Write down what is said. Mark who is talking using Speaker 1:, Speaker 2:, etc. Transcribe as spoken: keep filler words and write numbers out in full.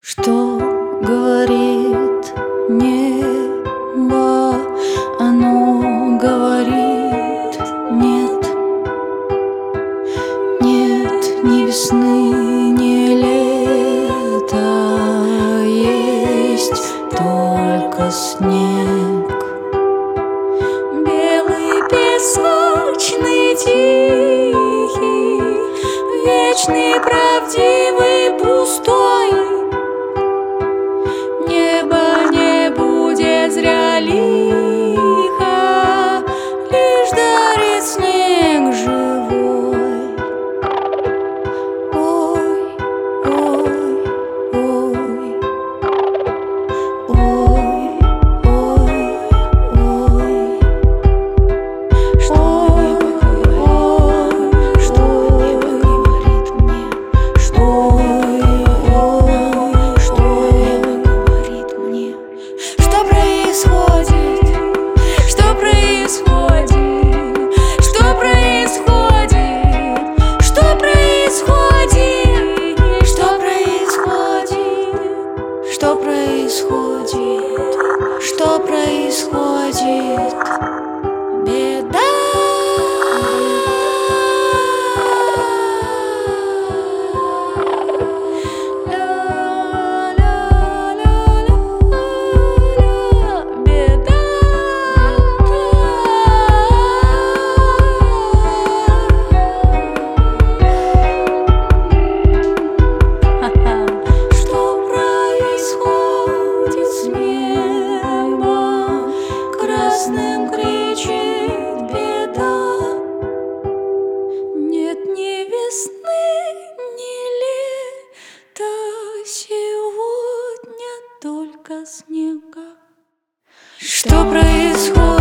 Speaker 1: Что говорит небо? Оно говорит нет. Нет ни весны, ни лета, есть только снег.
Speaker 2: Белый, песочный, тихий, вечный, правдивый, пустой. Небо не будет зря лихо, лишь дарит снег живой.
Speaker 1: Ой, ой, ой, ой, ой, ой. Что небо говорит, что небо говорит мне, что что небо говорит мне.
Speaker 2: Что происходит? Что происходит? Что происходит? Что происходит? Что происходит?
Speaker 1: Что происходит? Что происходит?
Speaker 2: Беда.
Speaker 1: Красным кричит беда.
Speaker 2: Нет ни весны, ни лета, сегодня только снега.
Speaker 1: Что происходит?